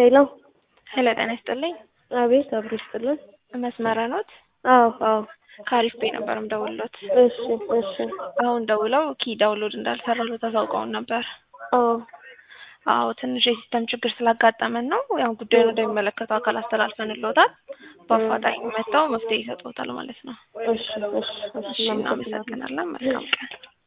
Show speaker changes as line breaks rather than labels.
ሄሎ
ጤና ይስጥልኝ።
አቤት አብሮ ይስጥልን።
መስመር ኖት?
አዎ
ካሪፍ ቤ ነበርም ደውሎት።
እሺ
አሁን ደውለው ኪ ዳውንሎድ እንዳልሰራሉ ተሳውቀውን ነበር። አዎ ትንሽ የሲስተም ችግር ስላጋጠመን ነው። ያው ጉዳዩን ወደሚመለከተው አካል አስተላልፈንልዎታል። በአፋጣኝ መጥተው መፍትሄ ይሰጡታል ማለት ነው።
እሺ
እናመሰግናለን። መልካም ቀን።